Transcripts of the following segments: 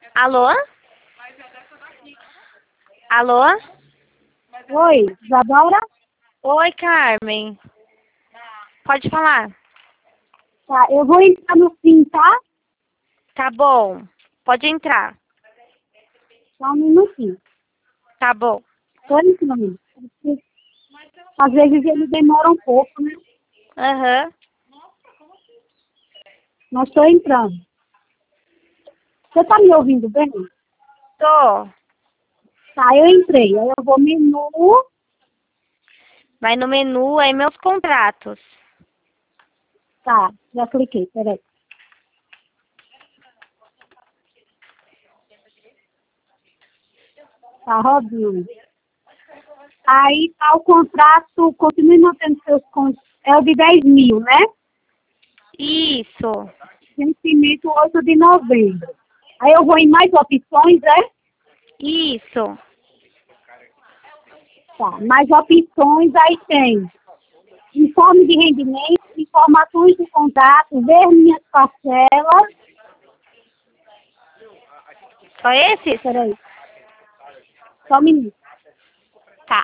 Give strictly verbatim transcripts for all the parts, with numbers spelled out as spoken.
Alô? Alô? Oi, Isadora? Oi, Carmen. Pode falar. Tá, eu vou entrar no fim, tá? Tá bom. Pode entrar. Só um minutinho. Tá bom. Tô entrando. Às vezes ele demora um pouco, né? Aham. Mas estou entrando. Você tá me ouvindo bem? Tô. Tá, eu entrei. Aí eu vou menu. Vai no menu, aí meus contratos. Tá, já cliquei, peraí. Tá rodando. Aí tá o contrato, continue mantendo seus contratos. É o de dez mil, né? Isso. Vencimento oito de novembro. Aí eu vou em mais opções, é? Isso. Tá, mais opções, aí tem informe de rendimento, informações de contrato, ver minhas parcelas. Só esses? Peraí, só um minuto. Tá.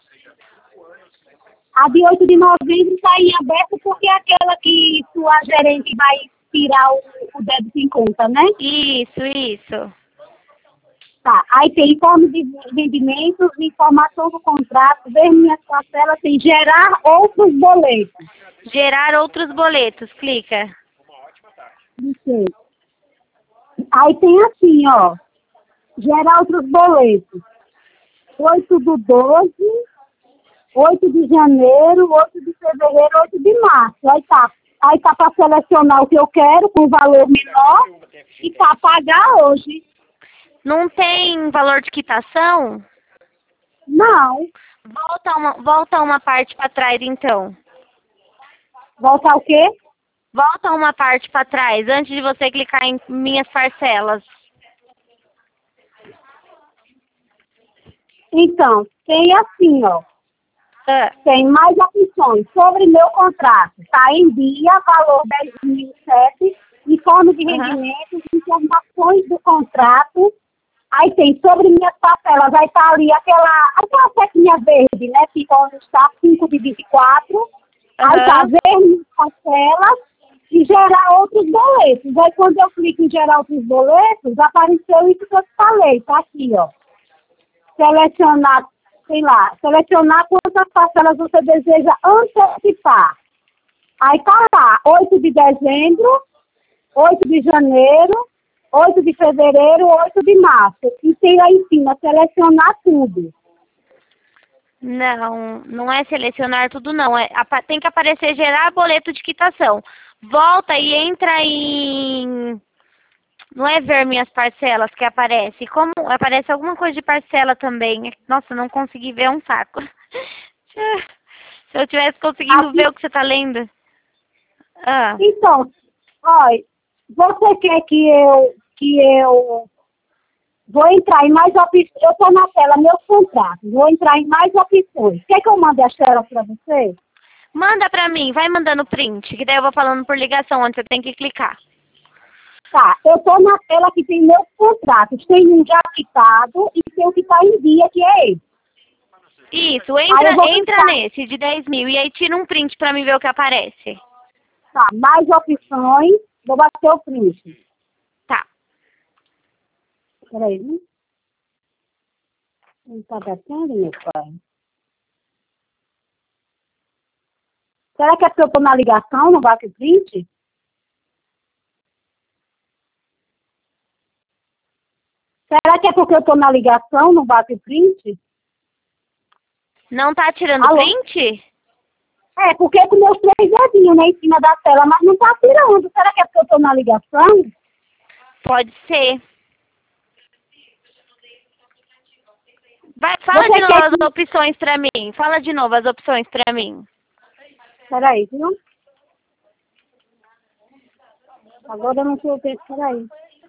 A de oito de novembro está em aberto porque é aquela que sua gerente vai tirar o, o débito em conta, né? Isso, isso. Tá, aí tem informe de rendimentos, informação do contrato, ver minhas parcelas, tem gerar outros boletos. Gerar outros boletos. Clica. Não sei. Aí tem assim, ó, gerar outros boletos. oito do doze, oito de janeiro, oito de fevereiro, oito de março. Aí tá, aí tá para selecionar o que eu quero com valor menor e tá pagar hoje. Não tem valor de quitação? Não. Volta uma, volta uma parte para trás, então. Voltar o quê? Volta uma parte para trás, antes de você clicar em minhas parcelas. Então, tem assim, ó. Ah, Tem mais opções sobre meu contrato. Tá em dia, valor dez mil e sete, informe de aham. rendimentos, informações do contrato. Aí tem sobre minhas parcelas, aí tá ali aquela, aquela setinha verde, né? Fica onde está cinco de vinte e quatro. Aí tá Aham. ver minhas parcelas e gerar outros boletos. Aí quando eu clico em gerar outros boletos, apareceu isso que eu te falei, tá aqui, ó. Selecionar, sei lá, selecionar quantas parcelas você deseja antecipar. Aí tá lá, oito de dezembro, oito de janeiro, oito de fevereiro, oito de março. E tem lá em cima, selecionar tudo. Não, não é selecionar tudo, não. É, apa- tem que aparecer gerar boleto de quitação. Volta e entra em. Não é ver minhas parcelas que aparece. Como aparece alguma coisa de parcela também. Nossa, não consegui ver, é um saco. Se eu tivesse conseguindo Aqui, ver o que você tá lendo. Ah, então, olha, você quer que eu, que eu vou entrar em mais opções? Eu estou na tela, meus contratos, vou entrar em mais opções. Quer que eu mande as telas para você? manda pra mim, vai mandando print, que daí eu vou falando por ligação onde você tem que clicar. Tá, eu estou na tela que tem meus contratos. Tem um já quitado e tem o que está em dia, que é esse. Isso, Aí entra, eu vou entra clicar, nesse de dez mil e aí tira um print pra mim ver o que aparece. tá, mais opções, vou bater o print. Tá. Peraí, né? Não está batendo, meu pai? Será que é porque eu estou na ligação, não bate o print? Será que é porque eu estou na ligação, não bate o print? Não tá tirando Alô? print? É, porque com meus três dedinhos, né, em cima da tela, mas não está tirando. Será que é porque eu estou na ligação? Pode ser. Vai, fala de Você novo quer as que... opções pra mim. Fala de novo as opções pra mim. Peraí, viu? Agora eu não sei o tempo, peraí.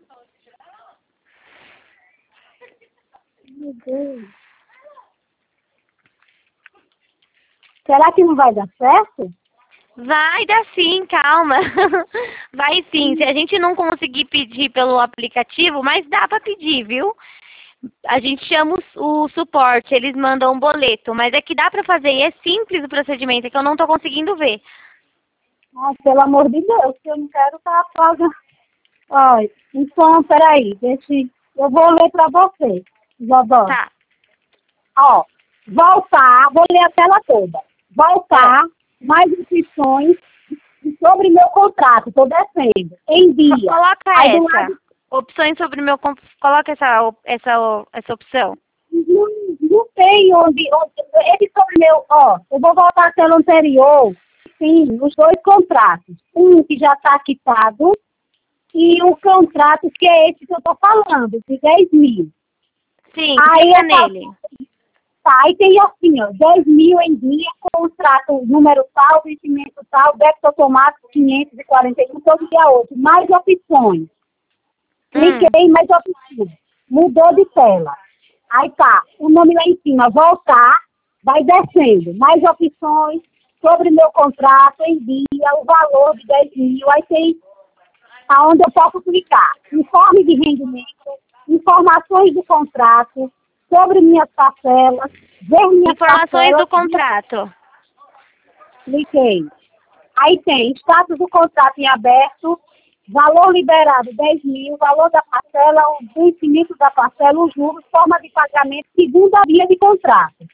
Meu Deus. Será que não vai dar certo? Vai dar sim, calma. Vai sim. Se a gente não conseguir pedir pelo aplicativo, mas dá para pedir, viu? A gente chama o, o suporte, eles mandam um boleto, mas é que dá para fazer e é simples o procedimento, é que eu não estou conseguindo ver. Ah, pelo amor de Deus, que eu não quero estar pagando. Olha, então, peraí, deixa eu vou ler para você, Isabel. Tá. Ó, voltar, vou ler a tela toda. Voltar, mais opções sobre meu contrato, estou descendo. Envia. Coloca Aí, do essa. lado, Opções sobre o meu... comp- Coloca essa, essa, essa opção. não, não tem onde, onde. Ele sobre meu. Ó, eu vou voltar à tela anterior. Sim, os dois contratos. Um que já está quitado e o contrato que é esse que eu estou falando, de dez mil. Sim, Aí clica eu faço- nele. Tá, aí tem assim, ó, dez mil em dia, contrato número tal, vencimento tal, débito automático quinhentos e quarenta e um, todo dia outro. Mais opções. Cliquei em mais opções. Mudou de tela. Aí tá, o nome lá em cima, voltar, vai descendo. Mais opções sobre meu contrato, envia, o valor de dez mil. Aí tem aonde eu posso clicar. Informe de rendimento, informações do contrato, sobre minhas parcelas, ver minhas Informações parcelas. do contrato. Cliquei. Aí tem status do contrato em aberto, valor liberado dez mil, valor da parcela, o vencimento da parcela, os juros, forma de pagamento, segunda via de contrato.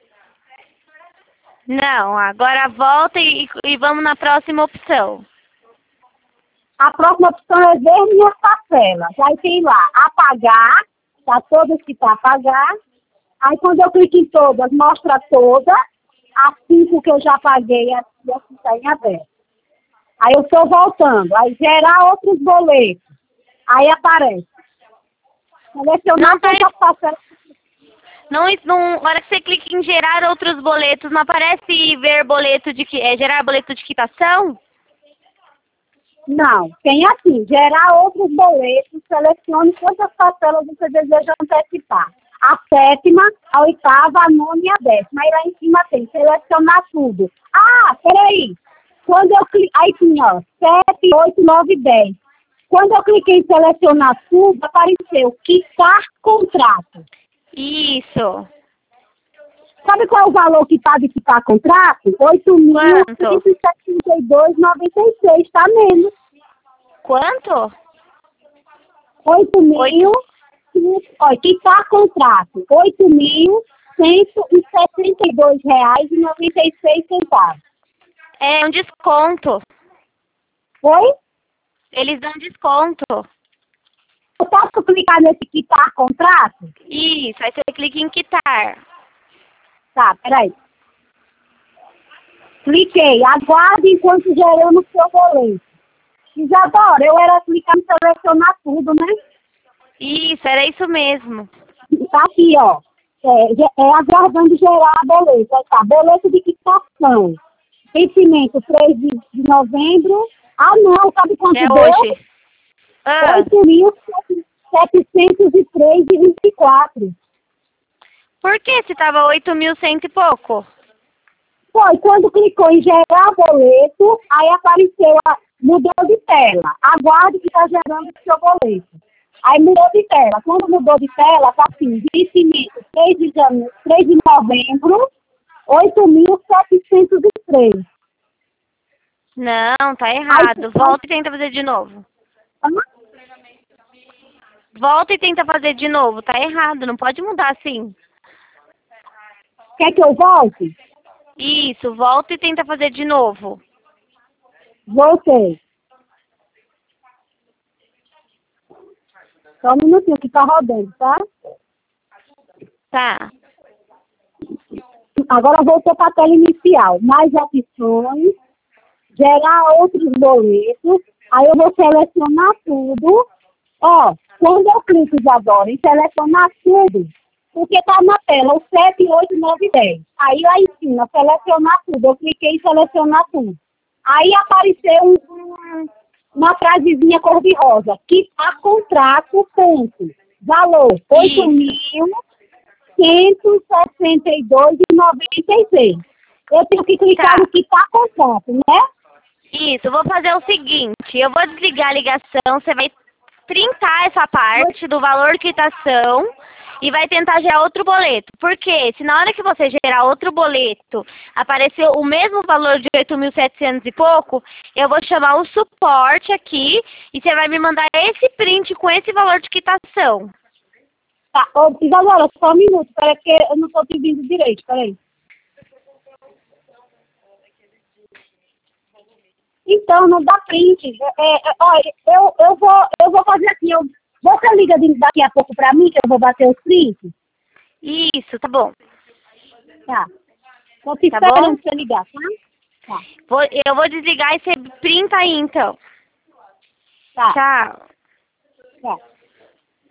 Não, agora volta e, e vamos na próxima opção. A próxima opção é ver minhas parcelas. Aí tem lá, apagar, tá todas que tá a pagar. Aí quando eu clico em todas, mostra todas, as cinco que eu já paguei, as que está em aberto. Aí eu estou voltando, aí gerar outros boletos. Aí aparece. Selecionar Não tá todas as parcelas. Não, não, na hora que você clica em gerar outros boletos, não aparece ver boleto de que é gerar boleto de quitação? Não, tem assim, gerar outros boletos, selecione quantas parcelas você deseja antecipar. A sétima, a oitava, a nona e a décima. Aí lá em cima tem selecionar tudo. Ah, peraí. Quando eu cliquei, aí tinha, ó, sete, oito, nove, dez. Quando eu cliquei em selecionar tudo, apareceu quitar contrato. Isso. Sabe qual é o valor que está de quitar contrato? oito mil cento e setenta e dois reais e noventa e seis centavos, tá menos. Quanto? oito mil, olha, quitar contrato, oito mil cento e setenta e dois reais e noventa e seis centavos. É um desconto. Oi? Eles dão desconto. Eu posso clicar nesse quitar contrato? Isso, aí você clica em quitar. Tá, peraí. Cliquei, aguarde enquanto geramos seu boleto. Isadora, eu era clicar em selecionar tudo, né? Isso, era isso mesmo. Tá aqui, ó. É, é aguardando gerar a boleto. Aí tá, boleto de quitação. Vencimento três de novembro. Ah, não, sabe quanto É deu? hoje. Ah, oito mil setecentos e três reais e vinte e quatro centavos. por que se tava oito mil cento e pouco? Foi, quando clicou em gerar boleto, aí apareceu, a, mudou de tela. Aguarde que está gerando o seu boleto. Aí mudou de tela. Quando mudou de tela, tá assim, vencimento três de janeiro, três de novembro, oito mil setecentos e três. Não, tá errado. Volta e tenta fazer de novo. Volta e tenta fazer de novo. Tá errado, não pode mudar assim. Quer que eu volte? Isso, volta e tenta fazer de novo. Voltei. Só um minutinho que tá rodando, tá? Tá. Agora voltou para a tela inicial. Mais opções. Gerar outros boletos. Aí eu vou selecionar tudo. Ó, quando eu clico agora em selecionar tudo, porque tá na tela o sete, oito, nove, dez. Aí lá em cima, selecionar tudo. Eu cliquei em selecionar tudo. Aí apareceu um, um, uma frasezinha cor-de-rosa. Quitar contrato, ponto. Valor, oito mil cento e sessenta e dois reais e noventa e seis centavos. Eu tenho que clicar Tá. no que tá contato, né? Isso, eu vou fazer o seguinte, eu vou desligar a ligação, você vai printar essa parte do valor de quitação e vai tentar gerar outro boleto. Porque se na hora que você gerar outro boleto aparecer o mesmo valor de oito mil e setecentos e pouco, eu vou chamar o suporte aqui e você vai me mandar esse print com esse valor de quitação. Tá, ô, Isadora, só um minuto, peraí que eu não tô te ouvindo direito, peraí. Então, não dá print. É, é, olha, eu, eu, vou, eu vou fazer assim, eu, você liga de- daqui a pouco pra mim, que eu vou bater os prints? Isso, tá bom. Tá. Tô te Tá esperando bom? você ligar, tá? Tá. Vou, eu vou desligar e você printa aí então. Tá. Tchau. Tá.